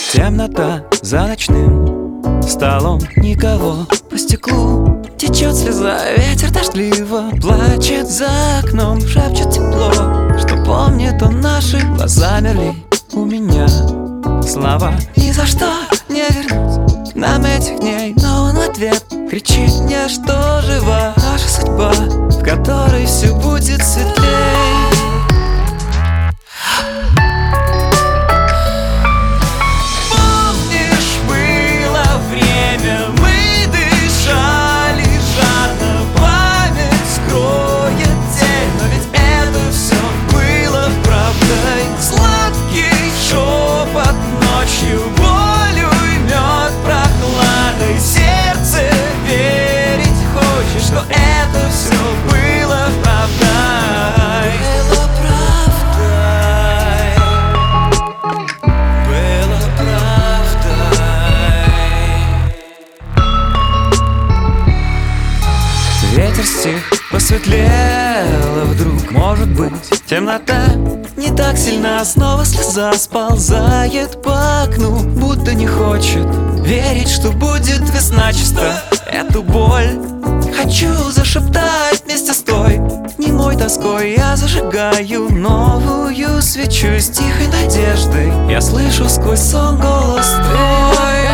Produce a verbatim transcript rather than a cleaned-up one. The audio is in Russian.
Темнота за ночным столом, никого. По стеклу течет слеза, ветер дождливо плачет за окном, шепчет тепло, что помнит он наши глаза. Замерли у меня слова: ни за что не вернуть нам этих дней. Но он в ответ кричит мне, что жива наша судьба, в которой все будет светлей. Ветер стих, посветлело вдруг. Может быть, темнота не так сильна. Снова слеза сползает по окну, будто не хочет верить, что будет весна чиста. Эту боль хочу зашептать вместе с той немой тоской. Я зажигаю новую свечу с тихой надеждой. Я слышу сквозь сон голос твой.